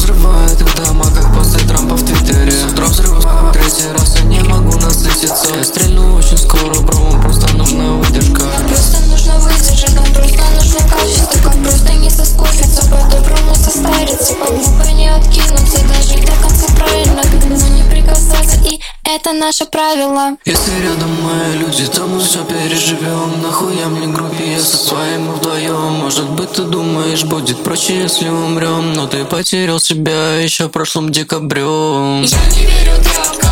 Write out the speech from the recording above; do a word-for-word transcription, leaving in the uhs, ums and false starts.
взрывает их дома, как после Трампа в Твиттере. С утра взрываю, третий раз я не могу насытиться. Я стрельну очень скоро, бро, просто нужна выдержка. Нам просто нужно выдержать, нам просто нужно качество. Как просто не соскучиться, по-доброму состариться. По-глупо не откинуться, даже до конца правильно к нему не прикасаться, и это наше правило. Если рядом мои люди, то мы все переживем. Нахуя мне группе, я со своим вдвоем. Может быть ты думаешь, будет проще, если умрем, но ты потерял себя еще в прошлом декабре. Я не верю травкам.